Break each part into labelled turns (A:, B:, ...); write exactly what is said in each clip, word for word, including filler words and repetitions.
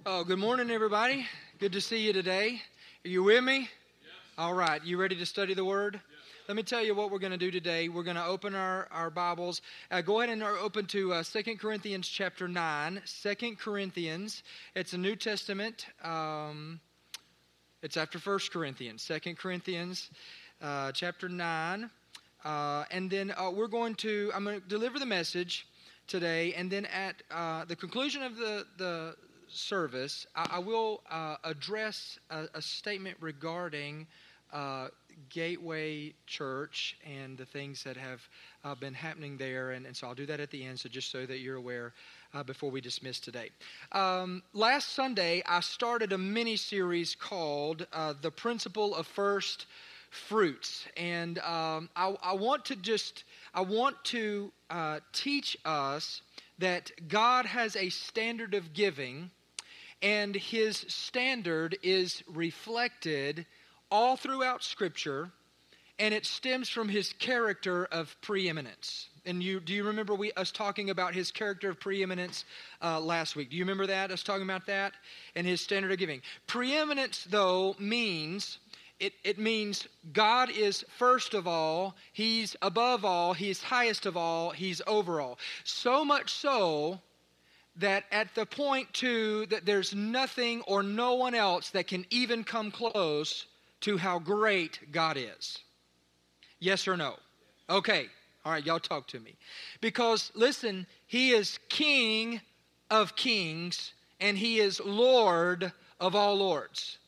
A: Oh, good morning, everybody. Good to see you today. Are you with me? Yes. All right. You ready to study the Word? Yes. Let me tell you what we're going to do today. We're going to open our, our Bibles. Uh, go ahead and open to uh, Second Corinthians chapter nine. Second Corinthians. It's a New Testament. Um, it's after First Corinthians. Second Corinthians uh, chapter nine. Uh, and then uh, we're going to, I'm going to deliver the message today. And then at uh, the conclusion of the, the service, I, I will uh, address a, a statement regarding uh, Gateway Church and the things that have uh, been happening there, and, and so I'll do that at the end, so just so that you're aware uh, before we dismiss today. Um, last Sunday, I started a mini-series called uh, The Principle of First Fruits, and um, I, I want to just, I want to uh, teach us that God has a standard of giving, and His standard is reflected all throughout Scripture, and it stems from His character of preeminence. And you, do you remember we us talking about His character of preeminence uh, last week? Do you remember that, us talking about that and His standard of giving? Preeminence, though, means, it, it means God is first of all, He's above all, He's highest of all, He's over all. So much so that at the point, too, that there's nothing or no one else that can even come close to how great God is. Yes or no? Okay. All right, y'all talk to me. Because, listen, He is King of kings, and He is Lord of all lords.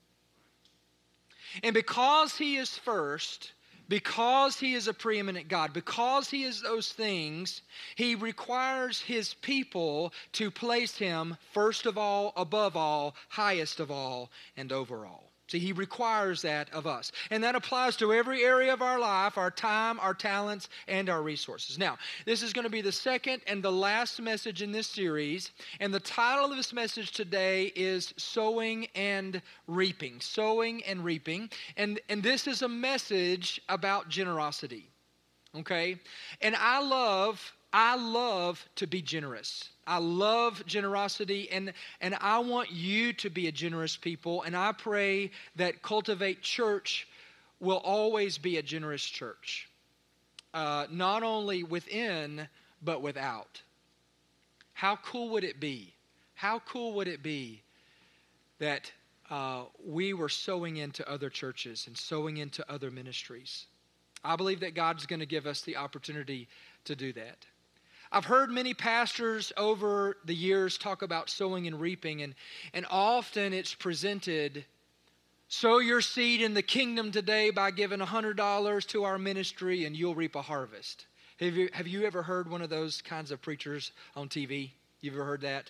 A: And because He is first, because He is a preeminent God, because He is those things, He requires His people to place Him first of all, above all, highest of all, and over all. See, He requires that of us. And that applies to every area of our life, our time, our talents, and our resources. Now, this is going to be the second and the last message in this series. And the title of this message today is Sowing and Reaping. Sowing and Reaping. And, and this is a message about generosity. Okay? And I love, I love to be generous. I love generosity, and, and I want you to be a generous people, and I pray that Cultivate Church will always be a generous church, uh, not only within, but without. How cool would it be? How cool would it be that uh, we were sowing into other churches and sowing into other ministries? I believe that God's going to give us the opportunity to do that. I've heard many pastors over the years talk about sowing and reaping, and, and often it's presented, sow your seed in the kingdom today by giving one hundred dollars to our ministry and you'll reap a harvest. Have you, have you ever heard one of those kinds of preachers on T V? You've ever heard that?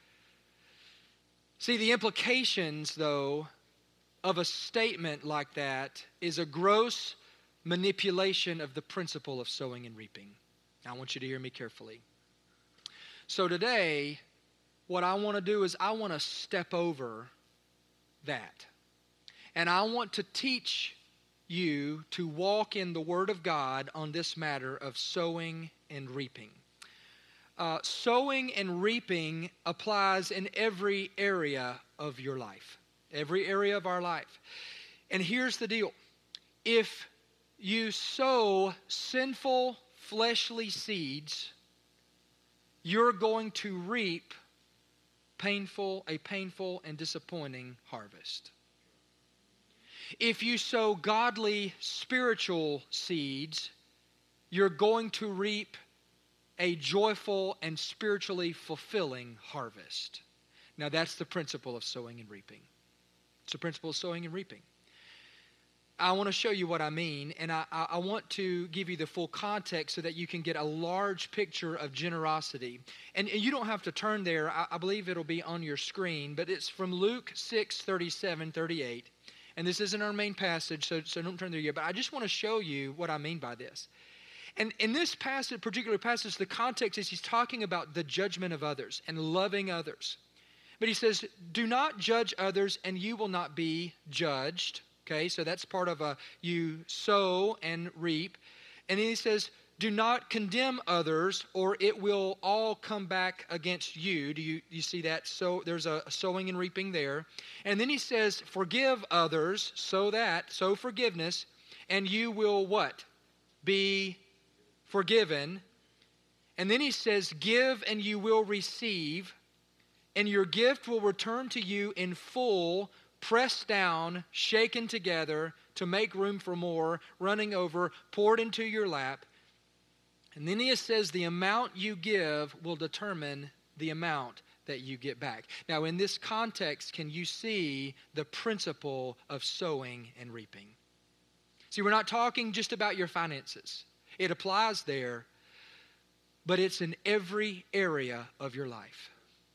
A: See, the implications, though, of a statement like that is a gross manipulation of the principle of sowing and reaping. Now, I want you to hear me carefully. So today, what I want to do is I want to step over that. And I want to teach you to walk in the Word of God on this matter of sowing and reaping. Uh, sowing and reaping applies in every area of your life, every area of our life. And here's the deal. If you sow sinful fleshly seeds, you're going to reap painful, a painful and disappointing harvest. If you sow godly spiritual seeds, you're going to reap a joyful and spiritually fulfilling harvest. Now that's the principle of sowing and reaping. It's the principle of sowing and reaping. I want to show you what I mean, and I, I want to give you the full context so that you can get a large picture of generosity. And, and you don't have to turn there. I, I believe it'll be on your screen, but it's from Luke six, thirty-seven, thirty-eight. And this isn't our main passage, so, so don't turn there yet. But I just want to show you what I mean by this. And in this passage, particular passage, the context is he's talking about the judgment of others and loving others. But he says, do not judge others, and you will not be judged. Okay, so that's part of a you sow and reap. And then he says, Do not condemn others, or it will all come back against you. Do you, you see that? So there's a sowing and reaping there. And then he says, forgive others, so that, so forgiveness, and you will what? Be forgiven. And then he says, give and you will receive, and your gift will return to you in full, pressed down, shaken together to make room for more, running over, poured into your lap. And then he says the amount you give will determine the amount that you get back. Now, in this context, can you see the principle of sowing and reaping? See, we're not talking just about your finances. It applies there, but it's in every area of your life.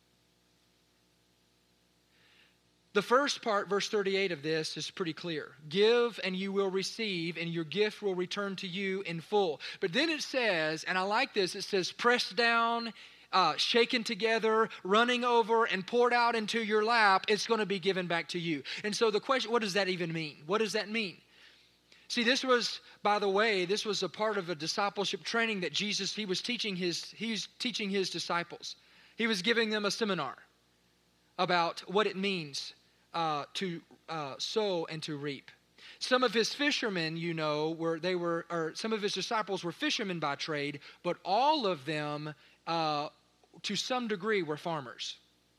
A: The first part, verse thirty-eight of this, is pretty clear. Give and you will receive, and your gift will return to you in full. But then it says, and I like this, it says, pressed down, uh, shaken together, running over, and poured out into your lap, it's going to be given back to you. And so the question, what does that even mean? What does that mean? See, this was, by the way, this was a part of a discipleship training that Jesus, he was teaching his, he was teaching his disciples. He was giving them a seminar about what it means uh, to uh, sow and to reap. Some of his fishermen, you know, were they were, or some of his disciples were fishermen by trade, but all of them, uh, to some degree, were farmers.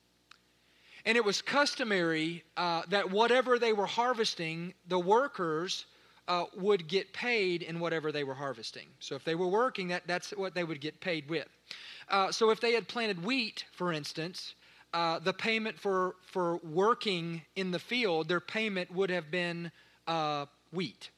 A: And it was customary uh, that whatever they were harvesting, the workers uh, would get paid in whatever they were harvesting. So if they were working, that, that's what they would get paid with. Uh, so if they had planted wheat, for instance, uh, the payment for, for working in the field, their payment would have been uh, wheat.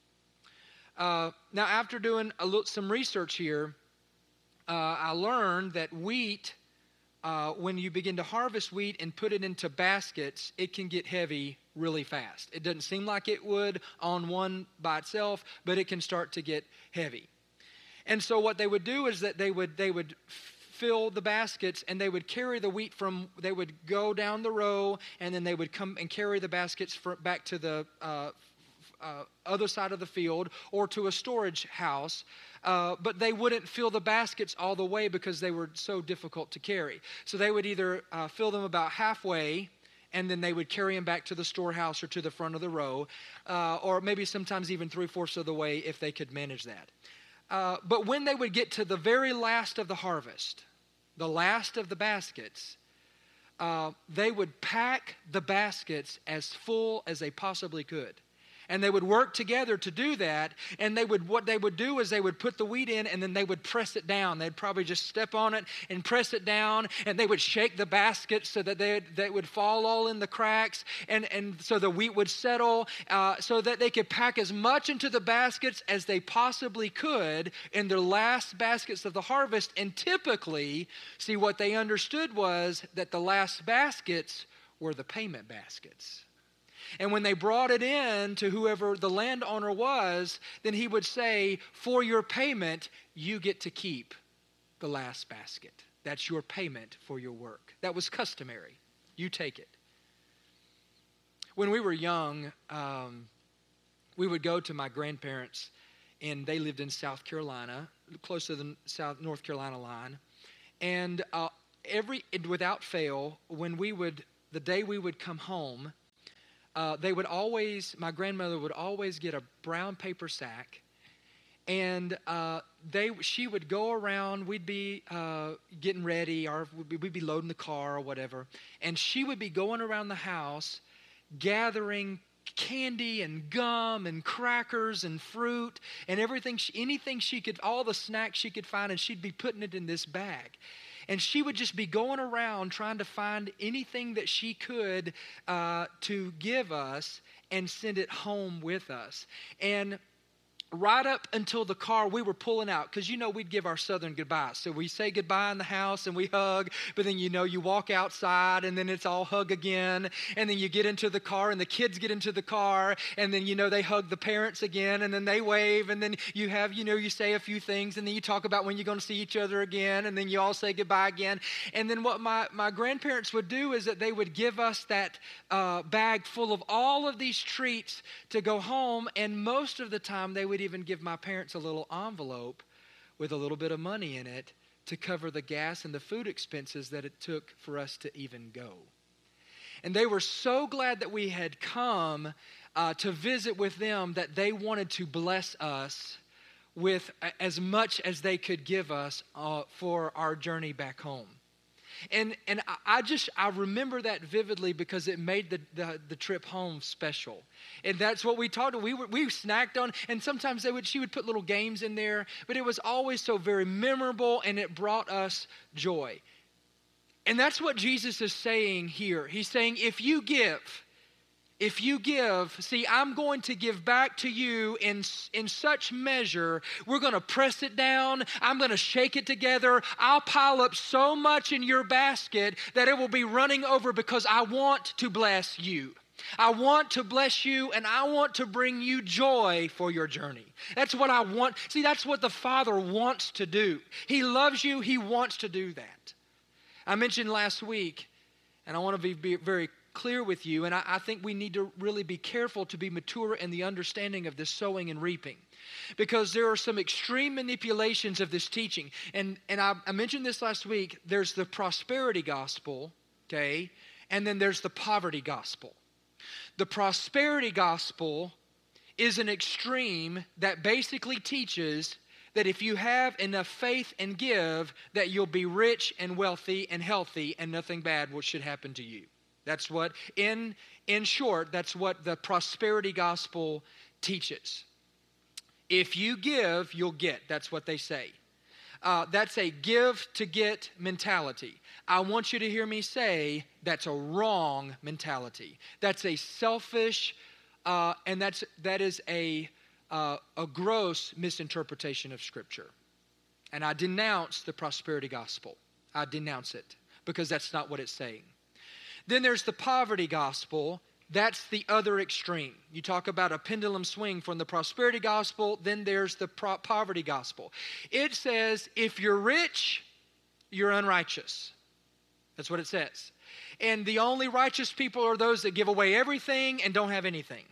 A: Uh, now, after doing a little, some research here, uh, I learned that wheat, uh, when you begin to harvest wheat and put it into baskets, it can get heavy really fast. It doesn't seem like it would on one by itself, but it can start to get heavy. And so what they would do is that they would they would fill the baskets, and they would carry the wheat from, they would go down the row, and then they would come and carry the baskets for, back to the uh, uh, other side of the field or to a storage house. Uh, but they wouldn't fill the baskets all the way because they were so difficult to carry. So they would either uh, fill them about halfway, and then they would carry them back to the storehouse or to the front of the row, uh, or maybe sometimes even three-fourths of the way if they could manage that. Uh, but when they would get to the very last of the harvest, the last of the baskets, uh, they would pack the baskets as full as they possibly could. And they would work together to do that. And they would, what they would do is they would put the wheat in, and then they would press it down. They'd probably just step on it and press it down. And they would shake the basket so that they, they would fall all in the cracks. And, and so the wheat would settle uh, so that they could pack as much into the baskets as they possibly could in their last baskets of the harvest. And typically, see, what they understood was that the last baskets were the payment baskets. And when they brought it in to whoever the landowner was, then he would say, for your payment, you get to keep the last basket. That's your payment for your work. That was customary. You take it. When we were young, um, we would go to my grandparents, and they lived in South Carolina, close to the South North Carolina line. And uh, every without fail, when we would, the day we would come home, Uh, they would always, my grandmother would always get a brown paper sack, and uh, they, she would go around, we'd be uh, getting ready, or we'd be loading the car or whatever, and she would be going around the house gathering candy and gum and crackers and fruit and everything, she, anything she could, all the snacks she could find, and she'd be putting it in this bag. And she would just be going around trying to find anything that she could uh, to give us and send it home with us. And right up until the car, we were pulling out, because you know we'd give our southern goodbyes. So we say goodbye in the house and we hug, but then you know you walk outside and then it's all hug again, and then you get into the car and the kids get into the car, and then you know they hug the parents again, and then they wave, and then you have, you know, you say a few things, and then you talk about when you're going to see each other again, and then you all say goodbye again. And then what my, my grandparents would do is that they would give us that uh, bag full of all of these treats to go home, and most of the time they would even give my parents a little envelope with a little bit of money in it to cover the gas and the food expenses that it took for us to even go. And they were so glad that we had come uh, to visit with them that they wanted to bless us with as much as they could give us uh, for our journey back home. And and I just, I remember that vividly because it made the, the, the trip home special. And that's what we talked, we were, we snacked on, and sometimes they would, she would put little games in there, but it was always so very memorable, and it brought us joy. And that's what Jesus is saying here. He's saying, if you give, If you give, see, I'm going to give back to you in, in such measure, we're going to press it down, I'm going to shake it together, I'll pile up so much in your basket that it will be running over because I want to bless you. I want to bless you, and I want to bring you joy for your journey. That's what I want. See, that's what the Father wants to do. He loves you, He wants to do that. I mentioned last week, and I want to be, be very clear with you, and I, I think we need to really be careful to be mature in the understanding of this sowing and reaping, because there are some extreme manipulations of this teaching. And, and I, I mentioned this last week. There's the prosperity gospel, okay, and then there's the poverty gospel. The prosperity gospel is an extreme that basically teaches that if you have enough faith and give, that you'll be rich and wealthy and healthy and nothing bad should happen to you. That's what, in, in short, that's what the prosperity gospel teaches. If you give, you'll get. That's what they say. Uh, that's a give to get mentality. I want you to hear me say that's a wrong mentality. That's a selfish, uh, and that's that is a uh, a gross misinterpretation of Scripture. And I denounce the prosperity gospel. I denounce it because that's not what it's saying. Then there's the poverty gospel. That's the other extreme. You talk about a pendulum swing from the prosperity gospel, then there's the pro- poverty gospel. It says, if you're rich, you're unrighteous. That's what it says. And the only righteous people are those that give away everything and don't have anything.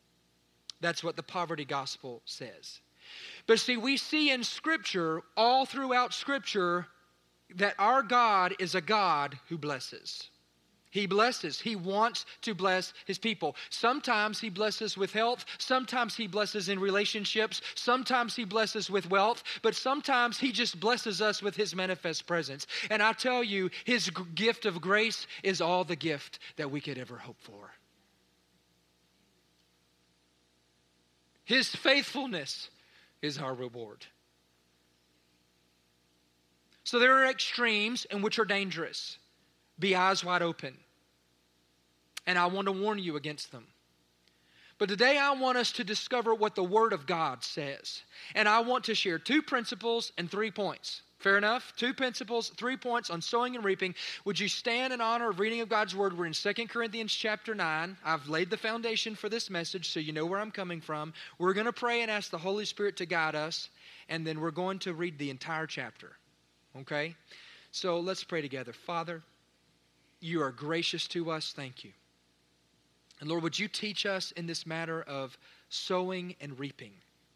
A: That's what the poverty gospel says. But see, we see in Scripture, all throughout Scripture, that our God is a God who blesses. He blesses. He wants to bless His people. Sometimes He blesses with health. Sometimes He blesses in relationships. Sometimes He blesses with wealth. But sometimes He just blesses us with His manifest presence. And I tell you, His g- gift of grace is all the gift that we could ever hope for. His faithfulness is our reward. So there are extremes and which are dangerous. Be eyes wide open. And I want to warn you against them. But today I want us to discover what the Word of God says. And I want to share two principles and three points. Fair enough? Two principles, three points on sowing and reaping. Would you stand in honor of reading of God's Word? We're in Second Corinthians chapter nine. I've laid the foundation for this message so you know where I'm coming from. We're going to pray and ask the Holy Spirit to guide us. And then we're going to read the entire chapter. Okay? So let's pray together. Father, You are gracious to us. Thank You. And Lord, would You teach us in this matter of sowing and reaping?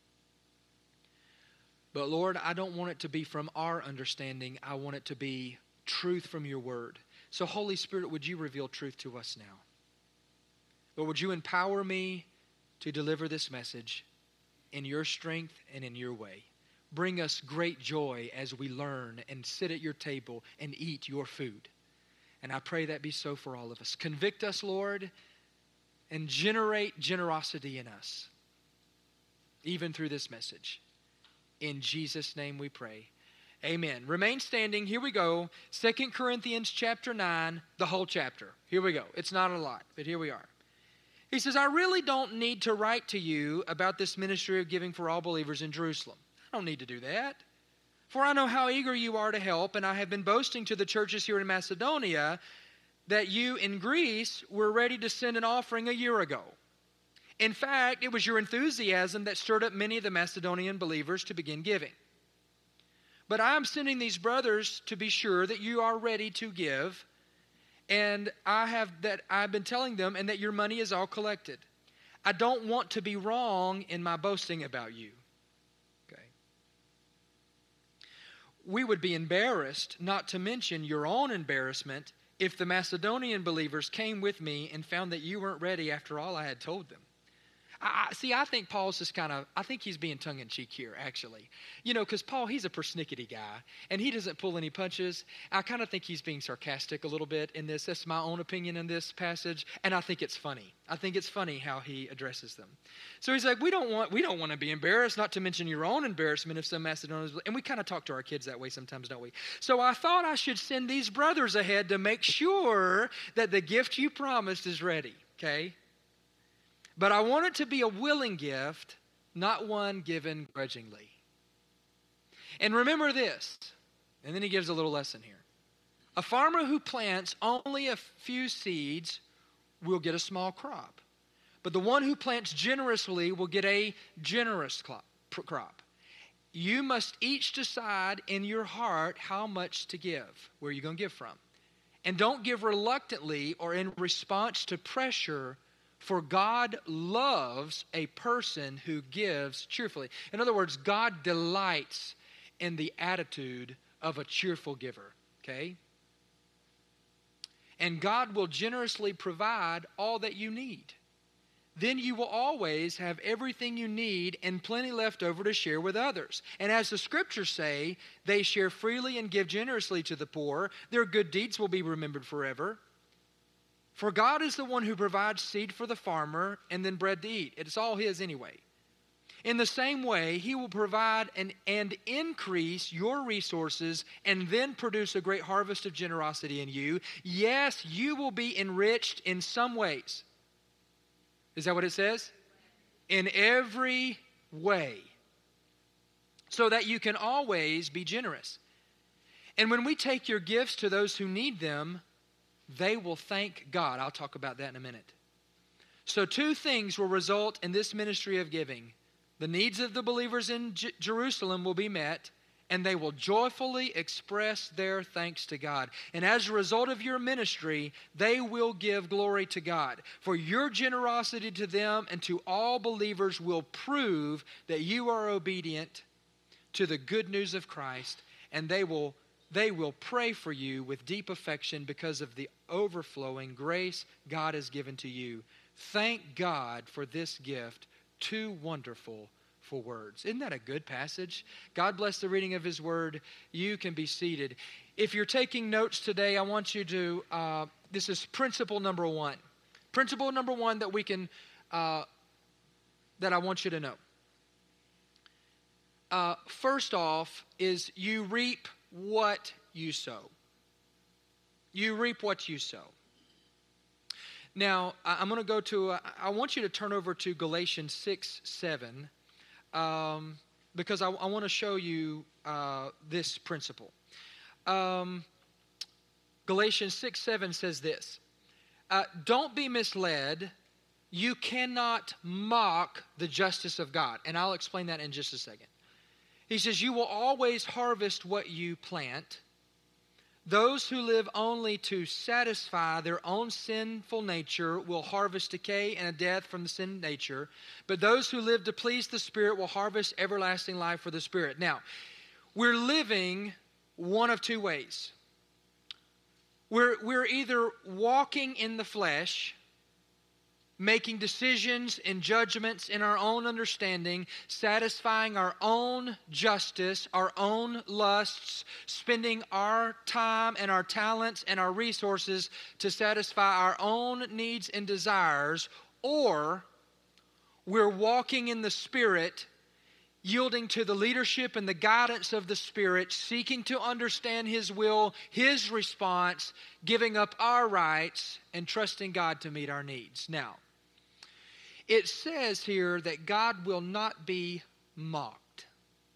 A: But Lord, I don't want it to be from our understanding. I want it to be truth from Your Word. So Holy Spirit, would You reveal truth to us now? Lord, would You empower me to deliver this message in Your strength and in Your way? Bring us great joy as we learn and sit at Your table and eat Your food. And I pray that be so for all of us. Convict us, Lord, and generate generosity in us, even through this message. In Jesus' name we pray. Amen. Remain standing. Here we go. Second Corinthians chapter nine, the whole chapter. Here we go. It's not a lot, but here we are. He says, I really don't need to write to you about this ministry of giving for all believers in Jerusalem. I don't need to do that. For I know how eager you are to help, and I have been boasting to the churches here in Macedonia that you in Greece were ready to send an offering a year ago. In fact, it was your enthusiasm that stirred up many of the Macedonian believers to begin giving. But I am sending these brothers to be sure that you are ready to give, and I have that I've been telling them, and that your money is all collected. I don't want to be wrong in my boasting about you. Okay. we would be embarrassed, not to mention your own embarrassment, if the Macedonian believers came with me and found that you weren't ready after all I had told them. I, I, see, I think Paul's just kind of, I think he's being tongue-in-cheek here, actually. You know, because Paul, he's a persnickety guy, and he doesn't pull any punches. I kind of think he's being sarcastic a little bit in this. That's my own opinion in this passage, and I think it's funny. I think it's funny how he addresses them. So he's like, we don't want we don't want to be embarrassed, not to mention your own embarrassment if some Macedonians, and we kind of talk to our kids that way sometimes, don't we? So I thought I should send these brothers ahead to make sure that the gift you promised is ready, okay? But I want it to be a willing gift, not one given grudgingly. And remember this, and then he gives a little lesson here. A farmer who plants only a few seeds will get a small crop. But the one who plants generously will get a generous crop. You must each decide in your heart how much to give, where you're going to give from. And don't give reluctantly or in response to pressure, for God loves a person who gives cheerfully. In other words, God delights in the attitude of a cheerful giver, okay? And God will generously provide all that you need. Then you will always have everything you need and plenty left over to share with others. And as the scriptures say, they share freely and give generously to the poor. Their good deeds will be remembered forever. For God is the one who provides seed for the farmer and then bread to eat. It's all His anyway. In the same way, He will provide and, and increase your resources and then produce a great harvest of generosity in you. Yes, you will be enriched in some ways. Is that what it says? In every way. So that you can always be generous. And when we take your gifts to those who need them, they will thank God. I'll talk about that in a minute. So two things will result in this ministry of giving. The needs of the believers in J- Jerusalem will be met, and they will joyfully express their thanks to God. And as a result of your ministry, they will give glory to God. For your generosity to them and to all believers will prove that you are obedient to the good news of Christ, and they will They will pray for you with deep affection because of the overflowing grace God has given to you. Thank God for this gift, too wonderful for words. Isn't that a good passage? God bless the reading of His Word. You can be seated. If you're taking notes today, I want you to, uh, this is principle number one. Principle number one that we can, uh, that I want you to know. Uh, first off is you reap what you sow. You reap what you sow. Now, I'm going to go to, uh, I want you to turn over to Galatians six seven, um, because I, I want to show you uh, this principle. Um, Galatians six seven says this, uh, don't be misled. You cannot mock the justice of God. And I'll explain that in just a second. He says, you will always harvest what you plant. Those who live only to satisfy their own sinful nature will harvest decay and a death from the sin nature. But those who live to please the Spirit will harvest everlasting life for the Spirit. Now, we're living one of two ways. We're, we're either walking in the flesh, making decisions and judgments in our own understanding, satisfying our own justice, our own lusts, spending our time and our talents and our resources to satisfy our own needs and desires, or we're walking in the Spirit, yielding to the leadership and the guidance of the Spirit, seeking to understand His will, His response, giving up our rights, and trusting God to meet our needs. Now, it says here that God will not be mocked.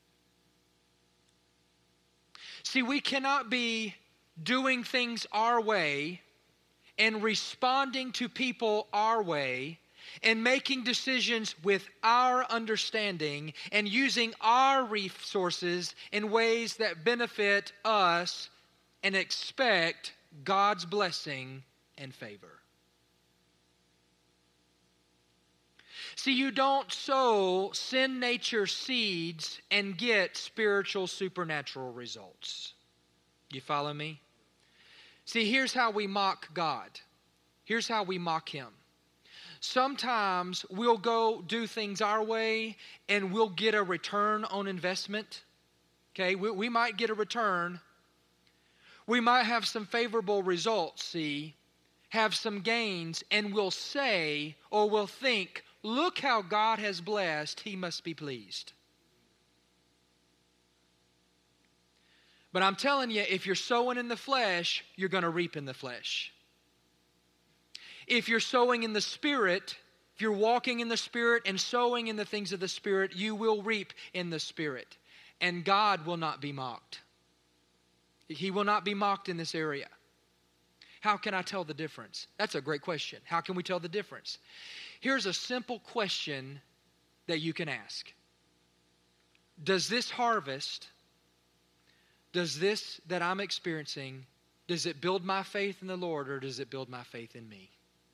A: See, we cannot be doing things our way and responding to people our way and making decisions with our understanding and using our resources in ways that benefit us and expect God's blessing and favor. See, you don't sow sin nature seeds and get spiritual supernatural results. You follow me? See, here's how we mock God. Here's how we mock Him. Sometimes we'll go do things our way and we'll get a return on investment. Okay, we, we might get a return. We might have some favorable results, see, have some gains, and we'll say or we'll think, look how God has blessed, He must be pleased. But I'm telling you, if you're sowing in the flesh, you're going to reap in the flesh. If you're sowing in the Spirit, if you're walking in the Spirit and sowing in the things of the Spirit, you will reap in the Spirit. And God will not be mocked. He will not be mocked in this area. How can I tell the difference? That's a great question. How can we tell the difference? Here's a simple question that you can ask. Does this harvest, does this that I'm experiencing, does it build my faith in the Lord or does it build my faith in me?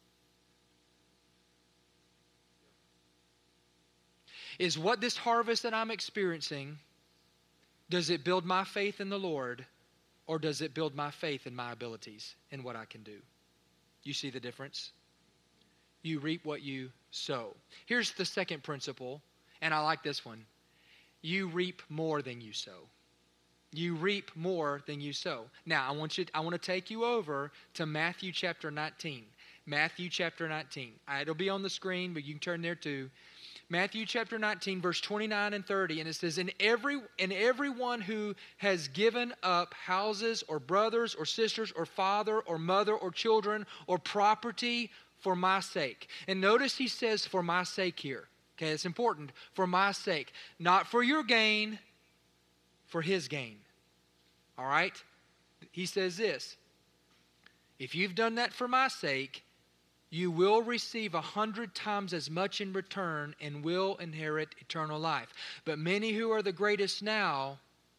A: Is what this harvest that I'm experiencing, does it build my faith in the Lord or does it build my faith in my abilities and what I can do? You see the difference? You reap what you sow. Here's the second principle, and I like this one. You reap more than you sow. You reap more than you sow. Now, I want you. I want to take you over to Matthew chapter nineteen. Matthew chapter nineteen. It'll be on the screen, but you can turn there too. Matthew chapter nineteen, verse twenty-nine and thirty, and it says, "And every and everyone who has given up houses or brothers or sisters or father or mother or children or property for my sake." And notice he says, "For my sake" here. Okay, it's important. For my sake, not for your gain, for his gain. All right? He says this: if you've done that for my sake, you will receive a hundred times as much in return and will inherit eternal life. But many who are the greatest now,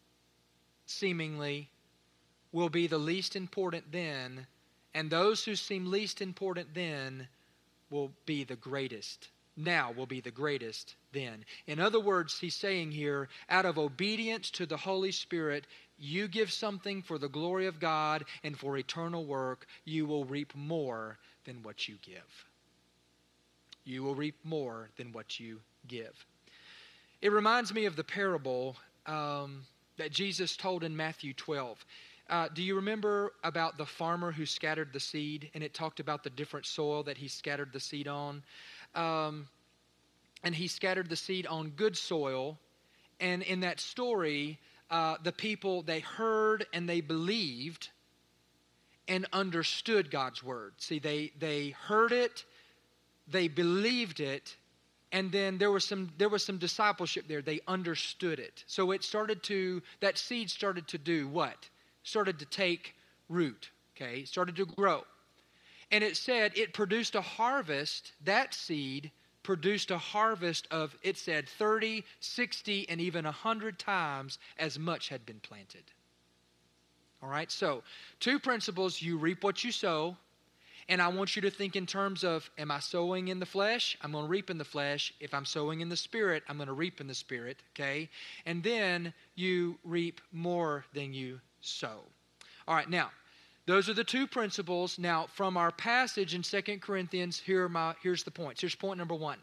A: seemingly, will be the least important then, and those who seem least important then will be the greatest. Now will be the greatest then. In other words, he's saying here, out of obedience to the Holy Spirit, you give something for the glory of God and for eternal work, you will reap more than what you give. You will reap more than what you give. It reminds me of the parable um, that Jesus told in Matthew twelve. Uh, do you remember about the farmer who scattered the seed? And it talked about the different soil that he scattered the seed on. Um, and he scattered the seed on good soil. And in that story, uh, the people, they heard and they believed and understood God's word. See, they they heard it, they believed it, and then there was some there was some discipleship there. They understood it. So it started to, that seed started to do what? Started to take root, okay? It started to grow. And it said it produced a harvest, that seed produced a harvest of, it said, thirty, sixty, and even one hundred times as much had been planted. All right, so two principles: you reap what you sow. And I want you to think in terms of, am I sowing in the flesh? I'm going to reap in the flesh. If I'm sowing in the Spirit, I'm going to reap in the Spirit, okay? And then you reap more than you sow. All right, now, those are the two principles. Now, from our passage in Second Corinthians, here are my, here's the points. Here's point number one.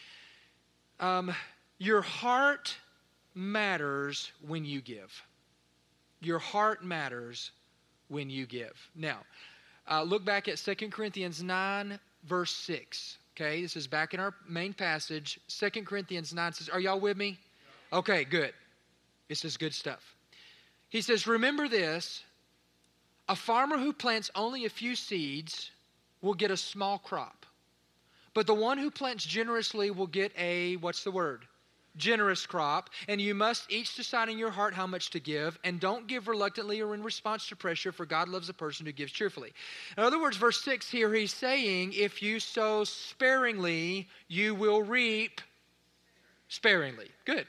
A: Um, your heart matters when you give. Your heart matters when you give. Now, uh, look back at Second Corinthians nine, verse six. Okay, this is back in our main passage. Second Corinthians nine says, are y'all with me? Okay, good. This is good stuff. He says, remember this, a farmer who plants only a few seeds will get a small crop. But the one who plants generously will get a, what's the word? Generous crop. And you must each decide in your heart how much to give, and don't give reluctantly or in response to pressure, for God loves a person who gives cheerfully. In other words, verse six here, he's saying, if you sow sparingly, you will reap sparingly. Good.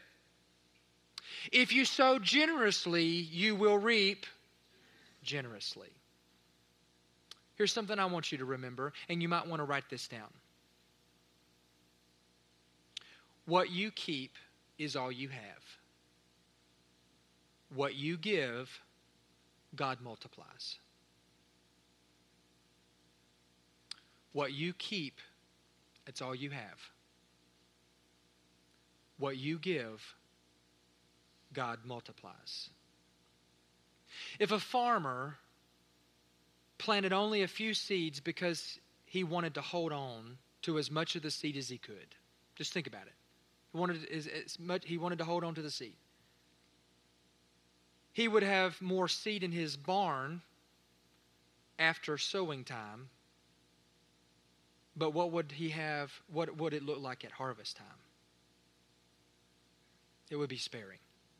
A: If you sow generously, you will reap generously. Here's something I want you to remember, and you might want to write this down. What you keep is all you have. What you give, God multiplies. What you keep, it's all you have. What you give, God multiplies. If a farmer planted only a few seeds because he wanted to hold on to as much of the seed as he could, just think about it. He wanted as, as much, he wanted to hold on to the seed. He would have more seed in his barn after sowing time, but what would he have, what would it look like at harvest time? It would be sparing.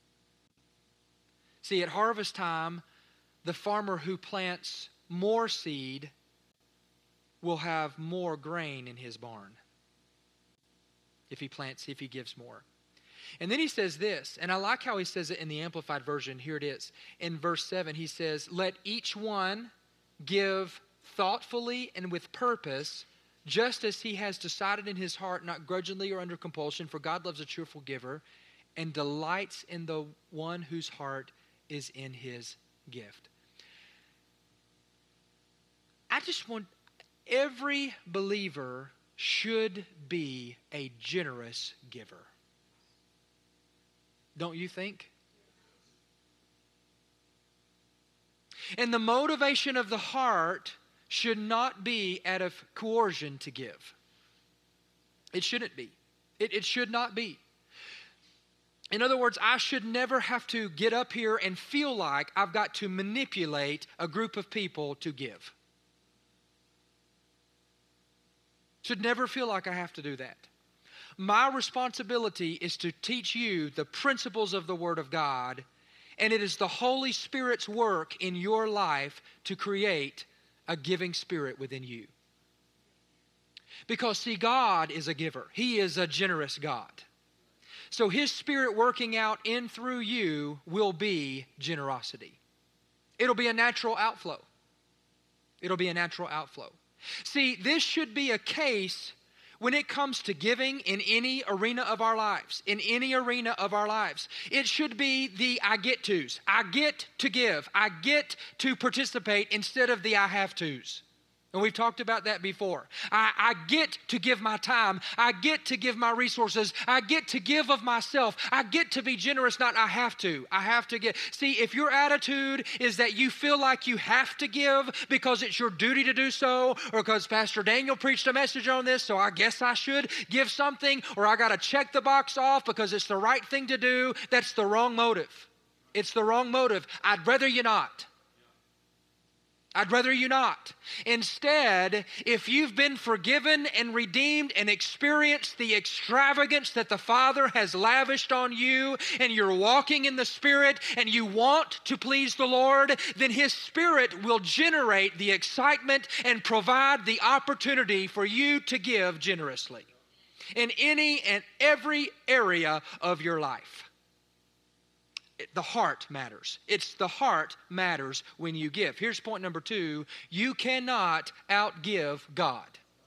A: See, at harvest time, the farmer who plants more seed will have more grain in his barn. If he plants, if he gives more. And then he says this, and I like how he says it in the Amplified Version. Here it is. In verse seven, he says, "Let each one give thoughtfully and with purpose, just as he has decided in his heart, not grudgingly or under compulsion, for God loves a cheerful giver and delights in the one whose heart is in his gift." I just want, every believer should be a generous giver. Don't you think? And the motivation of the heart should not be out of coercion to give. It shouldn't be. It, it should not be. In other words, I should never have to get up here and feel like I've got to manipulate a group of people to give. Should never feel like I have to do that. My responsibility is to teach you the principles of the Word of God, and it is the Holy Spirit's work in your life to create a giving spirit within you. Because, see, God is a giver. He is a generous God. So His Spirit working out in through you will be generosity. It'll be a natural outflow. It'll be a natural outflow. See, this should be a case when it comes to giving in any arena of our lives, in any arena of our lives. It should be the I get tos. I get to give. I get to participate instead of the I have tos. And we've talked about that before. I, I get to give my time. I get to give my resources. I get to give of myself. I get to be generous, not I have to. I have to give. See, if your attitude is that you feel like you have to give because it's your duty to do so, or because Pastor Daniel preached a message on this, so I guess I should give something, or I got to check the box off because it's the right thing to do, that's the wrong motive. It's the wrong motive. I'd rather you not. I'd rather you not. Instead, if you've been forgiven and redeemed and experienced the extravagance that the Father has lavished on you, and you're walking in the Spirit and you want to please the Lord, then His Spirit will generate the excitement and provide the opportunity for you to give generously in any and every area of your life. The heart matters. It's the heart matters when you give. Here's point number two. You cannot outgive God.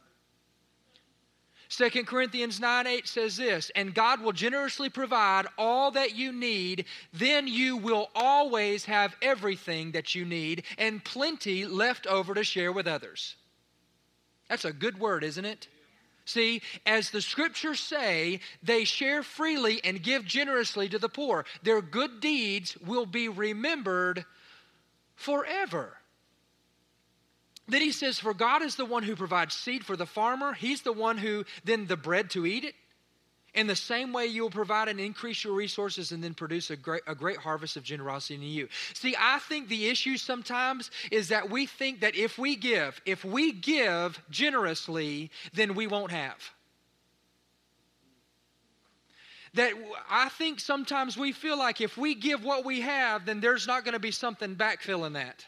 A: Second Corinthians nine eight says this, "And God will generously provide all that you need. Then you will always have everything that you need and plenty left over to share with others." That's a good word, isn't it? See, as the Scriptures say, they share freely and give generously to the poor. Their good deeds will be remembered forever. Then he says, for God is the one who provides seed for the farmer. He's the one who, then the bread to eat it. In the same way, you will provide and increase your resources and then produce a great, a great harvest of generosity in you. See, I think the issue sometimes is that we think that if we give, if we give generously, then we won't have. That I think sometimes we feel like if we give what we have, then there's not going to be something backfilling that.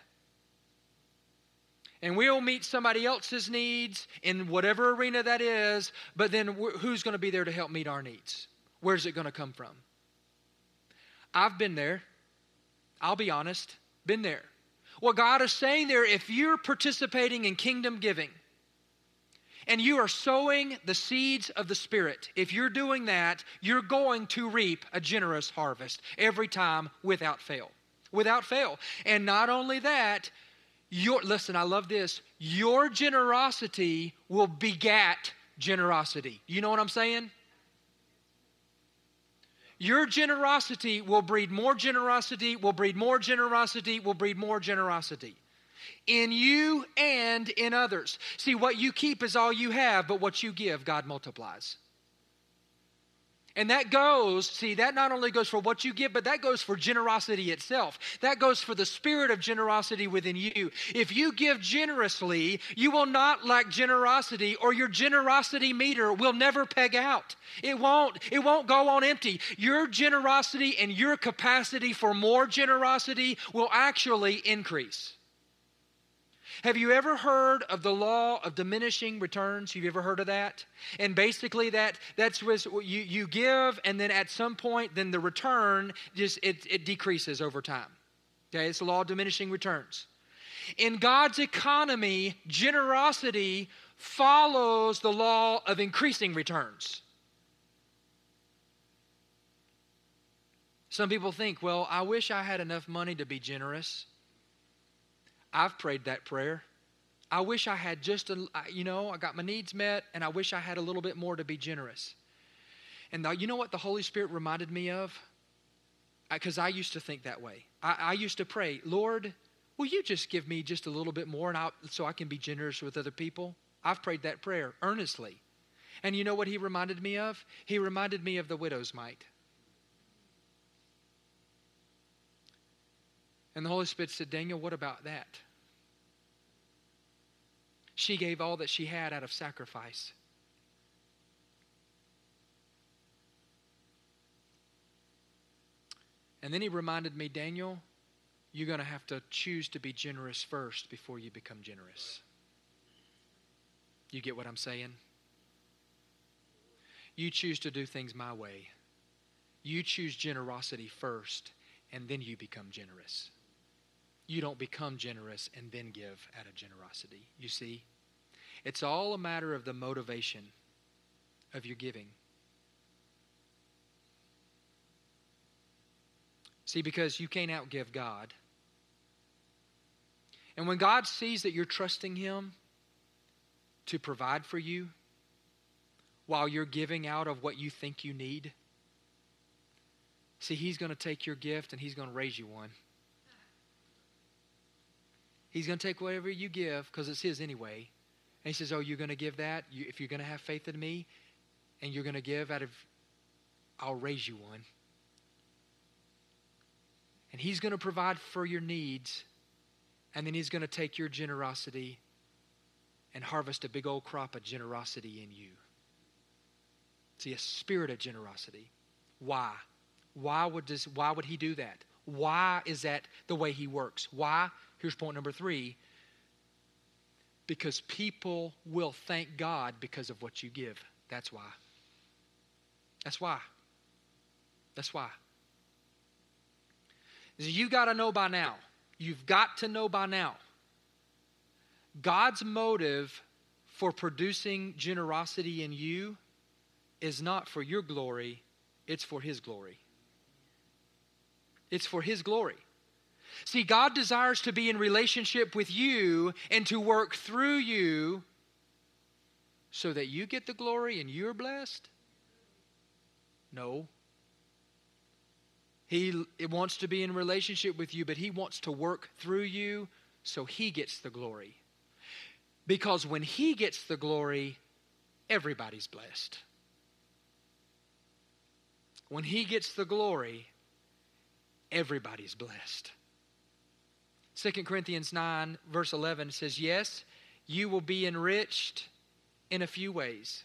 A: And we'll meet somebody else's needs in whatever arena that is, but then who's going to be there to help meet our needs? Where's it going to come from? I've been there. I'll be honest, been there. What God is saying there, if you're participating in kingdom giving, and you are sowing the seeds of the Spirit, if you're doing that, you're going to reap a generous harvest every time without fail. Without fail. And not only that, your, listen, I love this, your generosity will begat generosity. You know what I'm saying? Your generosity will breed more generosity, will breed more generosity, will breed more generosity. In you and in others. See, what you keep is all you have, but what you give, God multiplies. And that goes, see, that not only goes for what you give, but that goes for generosity itself. That goes for the spirit of generosity within you. If you give generously, you will not lack generosity, or your generosity meter will never peg out. It won't. It won't go on empty. Your generosity and your capacity for more generosity will actually increase. Have you ever heard of the law of diminishing returns? Have you ever heard of that? And basically that that's what you, you give, and then at some point, then the return just it, it decreases over time. Okay, it's the law of diminishing returns. In God's economy, generosity follows the law of increasing returns. Some people think, well, I wish I had enough money to be generous. I've prayed that prayer. I wish I had just a, you know, I got my needs met, and I wish I had a little bit more to be generous. And the, you know what the Holy Spirit reminded me of? Because I, I used to think that way. I, I used to pray, Lord, will you just give me just a little bit more and I'll, so I can be generous with other people? I've prayed that prayer earnestly. And you know what He reminded me of? He reminded me of the widow's mite. And the Holy Spirit said, Daniel, what about that? She gave all that she had out of sacrifice. And then He reminded me, Daniel, you're going to have to choose to be generous first before you become generous. You get what I'm saying? You choose to do things my way. You choose generosity first, and then you become generous. You don't become generous and then give out of generosity. You see? It's all a matter of the motivation of your giving. See, because you can't outgive God. And when God sees that you're trusting Him to provide for you while you're giving out of what you think you need, see, He's going to take your gift and He's going to raise you one. He's going to take whatever you give, because it's His anyway. And He says, oh, you're going to give that? You, if you're going to have faith in me and you're going to give out of, I'll raise you one. And He's going to provide for your needs. And then He's going to take your generosity and harvest a big old crop of generosity in you. See, a spirit of generosity. Why? Why would this, why would He do that? Why is that the way He works? Why? Here's point number three. Because people will thank God because of what you give. That's why. That's why. That's why. You got to know by now. You've got to know by now. God's motive for producing generosity in you is not for your glory, it's for His glory. It's for His glory. See, God desires to be in relationship with you and to work through you so that you get the glory and you're blessed? No. He wants to be in relationship with you, but He wants to work through you so He gets the glory. Because when He gets the glory, everybody's blessed. When He gets the glory, everybody's blessed. Second Corinthians nine, verse eleven says, yes, you will be enriched in a few ways.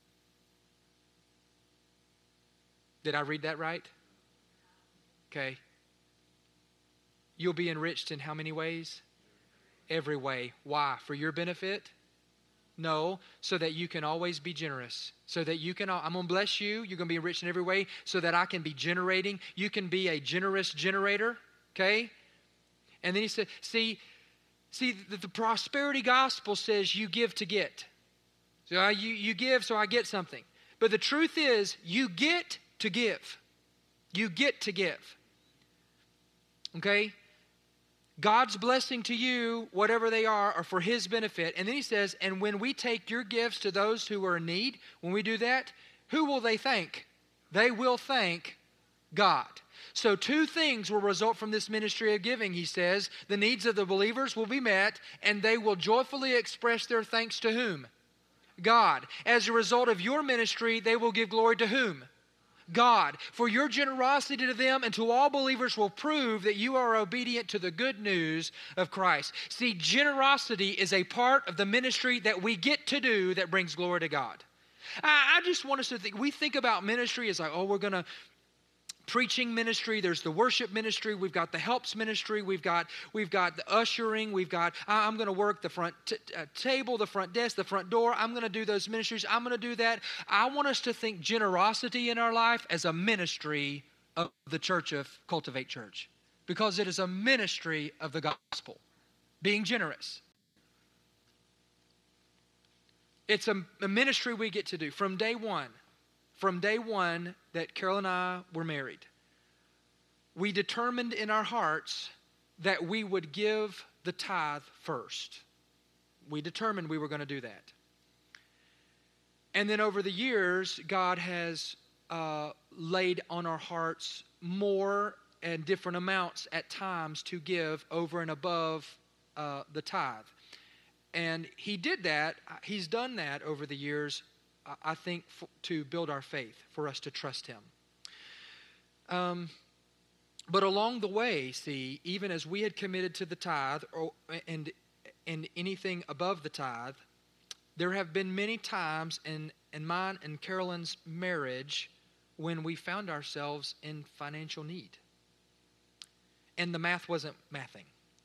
A: Did I read that right? Okay. You'll be enriched in how many ways? Every way. Why? For your benefit? No, so that you can always be generous. So that you can, I'm going to bless you. You're going to be enriched in every way so that I can be generating. You can be a generous generator. Okay? And then he said, see, see, the, the prosperity gospel says you give to get. So uh, you, you give, so I get something. But the truth is, you get to give. You get to give. Okay? God's blessing to you, whatever they are, are for His benefit. And then He says, and when we take your gifts to those who are in need, when we do that, who will they thank? They will thank God. So two things will result from this ministry of giving, he says. The needs of the believers will be met, and they will joyfully express their thanks to whom? God. As a result of your ministry, they will give glory to whom? God. For your generosity to them and to all believers will prove that you are obedient to the good news of Christ. See, generosity is a part of the ministry that we get to do that brings glory to God. I, I just want us to think, we think about ministry as like, oh, we're going to preaching ministry, there's the worship ministry, we've got the helps ministry, we've got we've got the ushering, we've got I'm going to work the front t- uh, table, the front desk, the front door. I'm going to do those ministries. I'm going to do that. I want us to think generosity in our life as a ministry of the church of Cultivate Church, because it is a ministry of the gospel, being generous. It's a, a ministry we get to do from day one. From day one that Carol and I were married, we determined in our hearts that we would give the tithe first. We determined we were going to do that. And then over the years, God has uh, laid on our hearts more and different amounts at times to give over and above uh, the tithe. And He did that. He's done that over the years, I think, f- to build our faith, for us to trust Him. Um, but along the way, see, even as we had committed to the tithe or, and, and anything above the tithe, there have been many times in, in mine and Carolyn's marriage when we found ourselves in financial need. And the math wasn't mathing.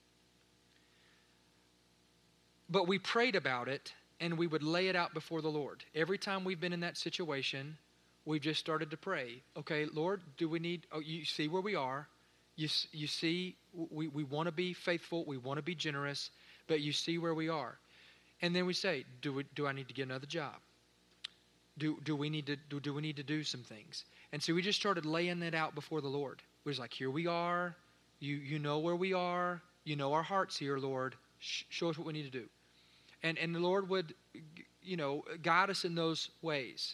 A: But we prayed about it, and we would lay it out before the Lord. Every time we've been in that situation, we've just started to pray. Okay, Lord, do we need, oh, you see where we are. You, you see, we, we want to be faithful. We want to be generous, but you see where we are. And then we say, do we, do I need to get another job? Do, do, we need to, do, do we need to do some things? And so we just started laying it out before the Lord. We was like, here we are. You, you know where we are. You know our hearts here, Lord. Sh- show us what we need to do. And, and the Lord would, you know, guide us in those ways.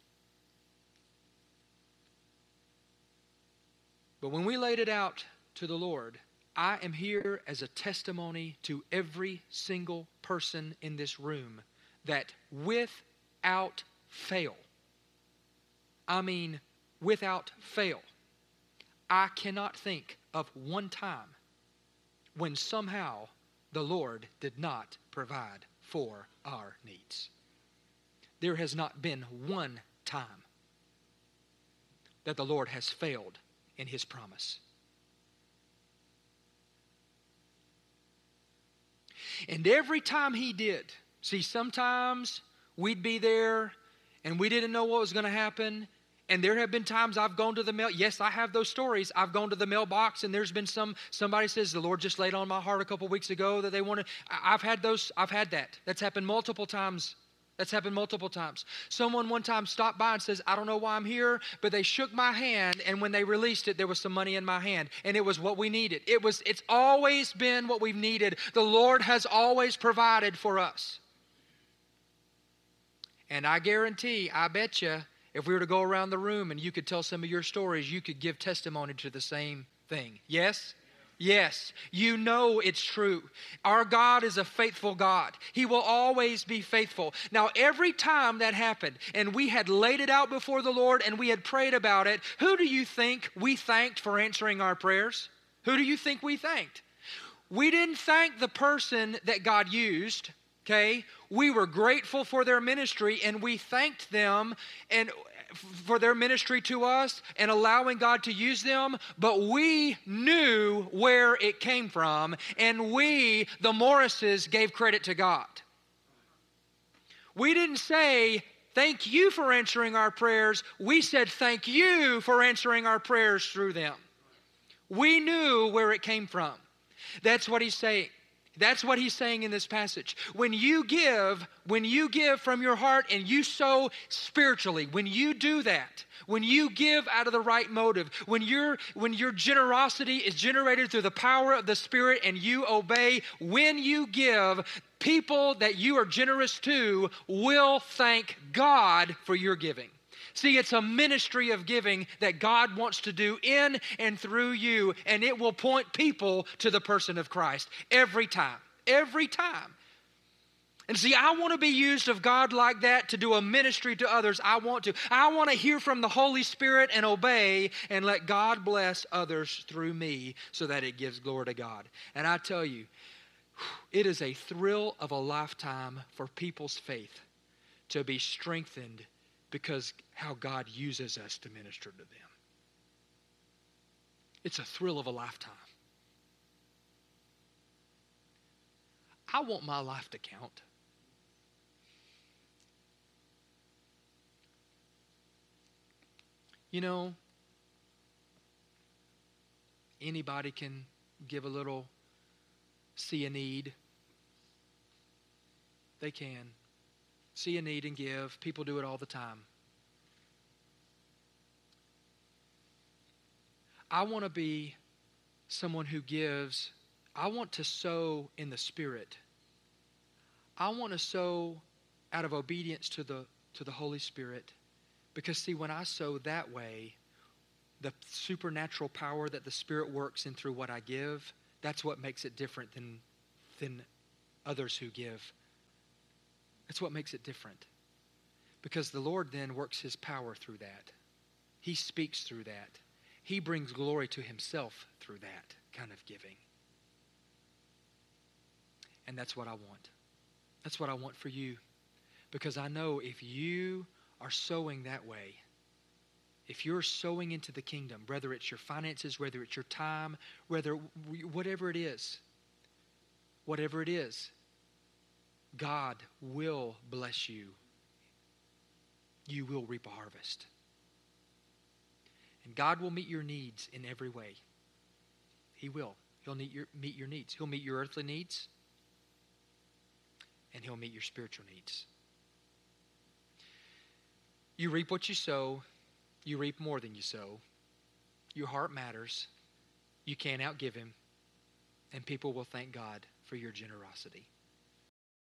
A: But when we laid it out to the Lord, I am here as a testimony to every single person in this room that without fail, I mean without fail, I cannot think of one time when somehow the Lord did not provide for our needs. There has not been one time that the Lord has failed in His promise. And every time He did, see, sometimes we'd be there and we didn't know what was going to happen. And there have been times I've gone to the mail. Yes, I have those stories. I've gone to the mailbox and there's been some, somebody says, the Lord just laid on my heart a couple weeks ago that they wanted. I've had those, I've had that. That's happened multiple times. That's happened multiple times. Someone one time stopped by and says, I don't know why I'm here, but they shook my hand, and when they released it, there was some money in my hand, and it was what we needed. It was, it's always been what we've needed. The Lord has always provided for us. And I guarantee, I bet you, if we were to go around the room and you could tell some of your stories, you could give testimony to the same thing. Yes? Yes. You know it's true. Our God is a faithful God. He will always be faithful. Now, every time that happened and we had laid it out before the Lord and we had prayed about it, who do you think we thanked for answering our prayers? Who do you think we thanked? We didn't thank the person that God used. Okay, we were grateful for their ministry and we thanked them and for their ministry to us and allowing God to use them, but we knew where it came from, and we, the Morrises, gave credit to God. We didn't say, thank you for answering our prayers. We said, thank you for answering our prayers through them. We knew where it came from. That's what he's saying. That's what he's saying in this passage. When you give, when you give from your heart and you sow spiritually, when you do that, when you give out of the right motive, when your when your generosity is generated through the power of the Spirit and you obey, when you give, people that you are generous to will thank God for your giving. See, it's a ministry of giving that God wants to do in and through you, and it will point people to the person of Christ every time, every time. And see, I want to be used of God like that to do a ministry to others. I want to. I want to hear from the Holy Spirit and obey and let God bless others through me so that it gives glory to God. And I tell you, it is a thrill of a lifetime for people's faith to be strengthened because how God uses us to minister to them. It's a thrill of a lifetime. I want my life to count. You know, anybody can give a little, see a need. They can. See a need and give. People do it all the time. I want to be someone who gives. I want to sow in the Spirit. I want to sow out of obedience to the to the Holy Spirit. Because see, when I sow that way, the supernatural power that the Spirit works in through what I give, that's what makes it different than, than others who give. That's what makes it different. Because the Lord then works His power through that. He speaks through that. He brings glory to Himself through that kind of giving. And that's what I want. That's what I want for you. Because I know if you are sowing that way, if you're sowing into the kingdom, whether it's your finances, whether it's your time, whether whatever it is, whatever it is, God will bless you. You will reap a harvest. And God will meet your needs in every way. He will. He'll meet your, meet your needs. He'll meet your earthly needs. And He'll meet your spiritual needs. You reap what you sow. You reap more than you sow. Your heart matters. You can't outgive Him. And people will thank God for your generosity.